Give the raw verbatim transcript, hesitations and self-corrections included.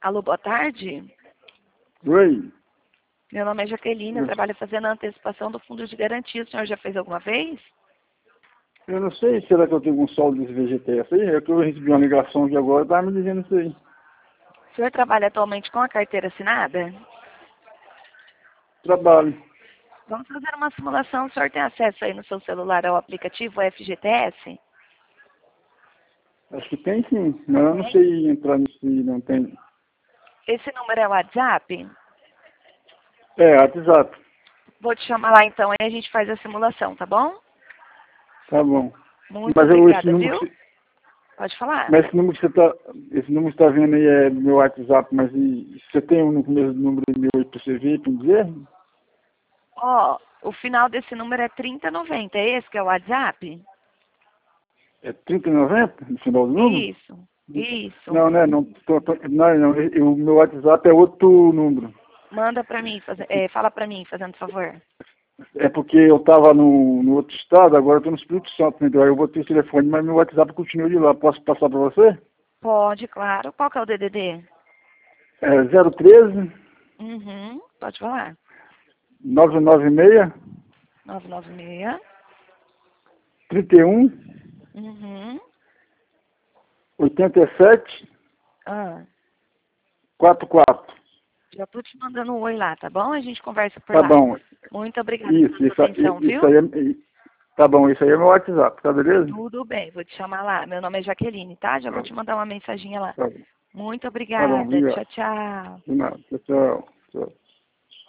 Alô, boa tarde. Oi. Meu nome é Jaqueline, eu trabalho fazendo a antecipação do fundo de garantia. O senhor já fez alguma vez? Eu não sei, será que eu tenho um saldo desse V G T S aí? É que eu recebi uma ligação aqui agora, tá me dizendo isso aí. O senhor trabalha atualmente com a carteira assinada? Trabalho. Vamos fazer uma simulação. O senhor tem acesso aí no seu celular ao aplicativo F G T S? Acho que tem sim, mas eu não sei entrar nisso aí, não tem. Esse número é o WhatsApp? É, WhatsApp. Vou te chamar lá então, aí a gente faz a simulação, tá bom? Tá bom. Muito Mas eu, esse obrigada, número viu? que, Pode falar. mas esse número que você tá, esse número que você tá vendo aí é meu WhatsApp, mas e, você tem um no começo do número meu aí pra você ver, pra me dizer? Ó, o final desse número é trinta noventa. É esse que é o WhatsApp? É trinta e noventa no final do número? Isso, isso. Não, né? Não, tô, tô, não, não, o meu WhatsApp é outro número. Manda pra mim, faz, é, fala pra mim, fazendo favor. É porque eu estava no, no outro estado, agora eu estou no Espírito Santo, então aí eu botei o telefone, mas meu WhatsApp continua de lá. Posso passar para você? Pode, claro. Qual que é o D D D? É zero treze, Uhum, pode falar. nove nove seis, nove nove seis. trinta e um, Uhum. oitenta e sete, Ah, quarenta e quatro. já tô te mandando um oi lá, tá bom? A gente conversa por Tá lá. bom. Muito obrigada Isso, pela sua isso, atenção, isso viu? aí é, tá bom, isso aí é meu WhatsApp, tá beleza? Tudo bem, vou te chamar lá. Meu nome é Jaqueline, tá? Já vou te mandar uma mensaginha lá. Tá bom, Muito tá bom, obrigada. obrigado. Tchau, tchau. De nada, tchau, tchau.